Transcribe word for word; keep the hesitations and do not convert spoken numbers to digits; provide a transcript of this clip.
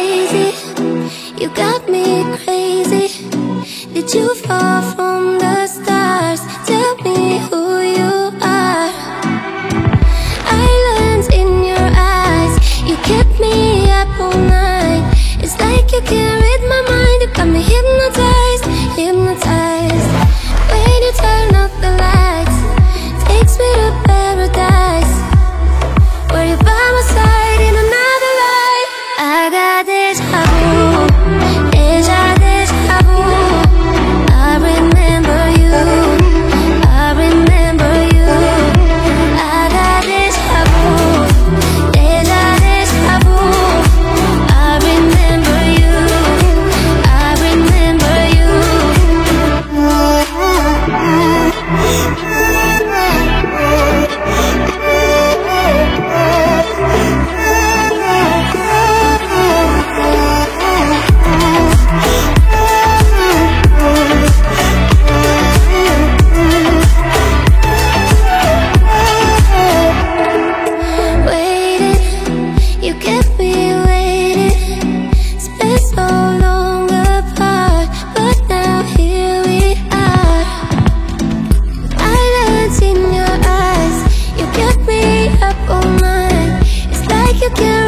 crazy, you got me crazy. Did you fall from the stars? Tell me who you are. Islands in your eyes, you kept me up all night. It's like you can't read my mind. You got me hypnotized, hypnotized. When you turn off the lights, takes me to paradise, where you're by my side in another life. I got deja vu, deja, deja vu. I remember you, I remember you. I got deja vu, deja, deja vu. I remember you, I remember you. Waited, you kept me waiting. Spent so long apart, but now here we are. Islands in your eyes, you kept me up all night. It's like you can't